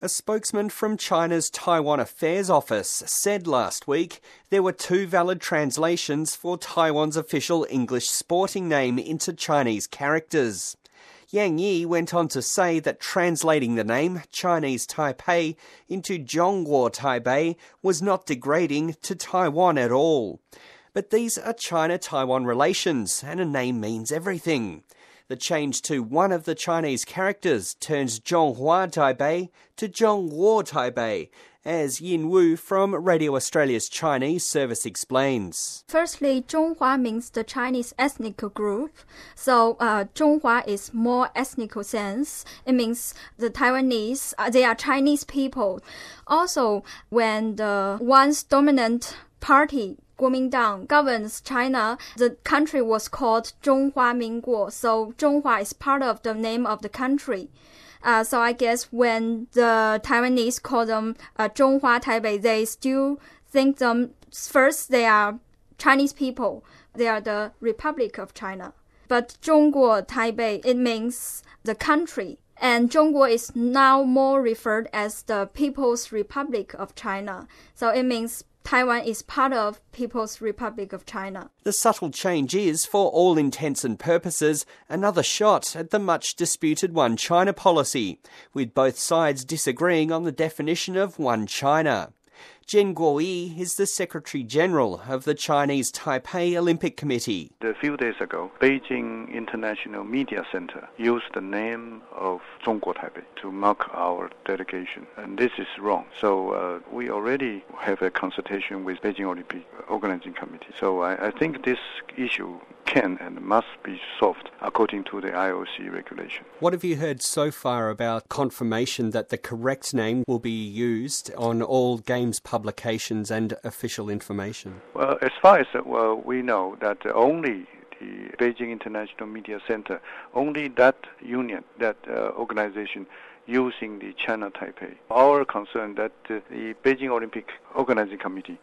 A spokesman from China's Taiwan Affairs Office said last week there were two valid translations for Taiwan's official English sporting name into Chinese characters. Yang Yi went on to say that translating the name Chinese Taipei into Zhongguo Taipei was not degrading to Taiwan at all. But these are China-Taiwan relations, and a name means everything. The change to one of the Chinese characters turns Zhonghua Taipei to Zhongguo Taipei, as Yin Wu from Radio Australia's Chinese service explains. Firstly, Zhonghua means the Chinese ethnic group. So Zhonghua is more ethnic sense. It means the Taiwanese, they are Chinese people. Also, when the once dominant party Kuomintang governs China, the country was called Zhonghua Minguo. So Zhonghua is part of the name of the country. So I guess when the Taiwanese call them Zhonghua Taipei, they still think them first they are Chinese people. They are the Republic of China. But Zhongguo Taipei, it means the country. And Zhongguo is now more referred as the People's Republic of China. So it means Taiwan is part of People's Republic of China. The subtle change is, for all intents and purposes, another shot at the much-disputed One China policy, with both sides disagreeing on the definition of One China. Zhen Guoyi is the Secretary-General of the Chinese Taipei Olympic Committee. A few days ago, Beijing International Media Center used the name of Zhongguo Taipei to mark our delegation, and this is wrong. So we already have a consultation with Beijing Olympic Organizing Committee. So I think this issue can and must be solved according to the IOC regulation. What have you heard so far about confirmation that the correct name will be used on all Games publications and official information? Well, as far as we know, that only the Beijing International Media Center, only that union, that organization using the China Taipei. Our concern that the Beijing Olympic Organizing Committee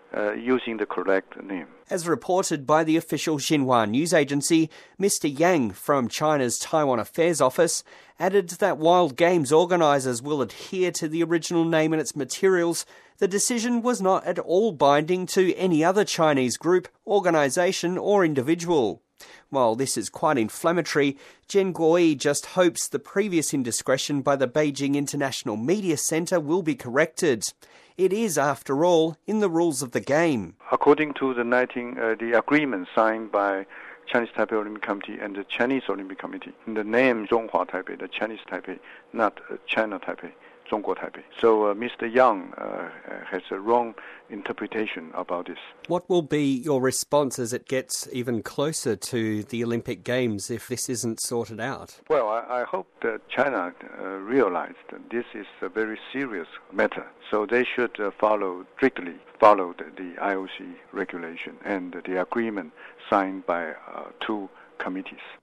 using the correct name. As reported by the official Xinhua news agency, Mr. Yang from China's Taiwan Affairs Office added that while Games organisers will adhere to the original name and its materials, the decision was not at all binding to any other Chinese group, organisation or individual. While this is quite inflammatory, Zhen Guoyi just hopes the previous indiscretion by the Beijing International Media Center will be corrected. It is, after all, in the rules of the game. According to the agreement signed by Chinese Taipei Olympic Committee and the Chinese Olympic Committee, the name Zhonghua Taipei, the Chinese Taipei, not China Taipei, Zhongguo Taipei. So Mr. Yang has a wrong interpretation about this. What will be your response as it gets even closer to the Olympic Games if this isn't sorted out? Well, I hope that China realized that this is a very serious matter. So they should strictly follow the IOC regulation and the agreement signed by two committees.